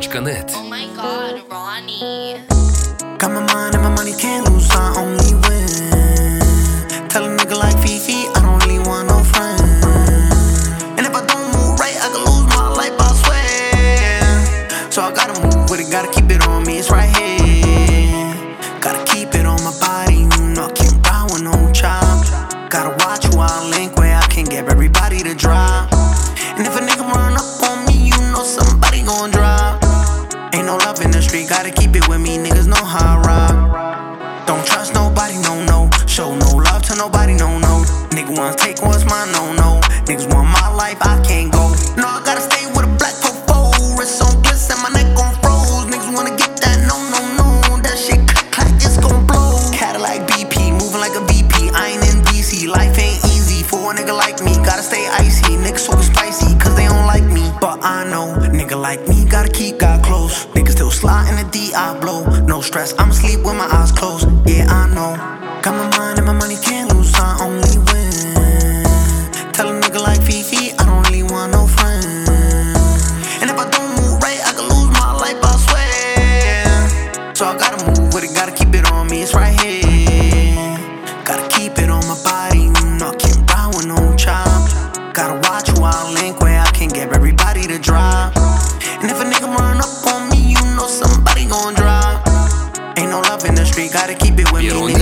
Dj.net. Oh my god, Ronnie. Got my mind and my money, can't lose, I only win. Tell a nigga like Fifi, I don't really want no friend. And if I don't move right, I could lose my life, I swear. So I gotta move with it, gotta keep it on me, it's right here. Gotta keep it on my body, you know I can't ride with no chop. Gotta watch who I link where I can get everybody to drop. And if a nigga run up on me, you know somebody gon' drop. Ain't no love in the street, gotta keep it with me, niggas know how I rock. Don't trust nobody, no. Show no love to nobody, no. Nigga wanna take what's mine, no. Niggas want my life, I can't go. No, I gotta stay with a black purple. Wrist on bliss and my neck on froze. Niggas wanna get that, no. That shit clack, it's gon' blow. Cadillac BP, moving like a VP. I ain't in DC, life ain't easy. For a nigga like me, gotta stay icy. Niggas so spicy, cause they don't like me. But I know, nigga like me, gotta keep God close. Niggas still slide in the D, I blow. No stress, I'ma sleep with my eyes closed. Yeah, I know. Got my mind and my money, can't lose, I only win. Tell a nigga like Fifi, I don't really want no friend. And if I don't move right, I could lose my life, I swear. So I gotta move with it, gotta keep it on me, it's right here. Gotta keep it on my body, you know I can't ride with no chop. Gotta watch who I link where I can get everybody to drop. And if a nigga run up on me, you know somebody gon' drop. Ain't no love in the street, gotta keep it with me.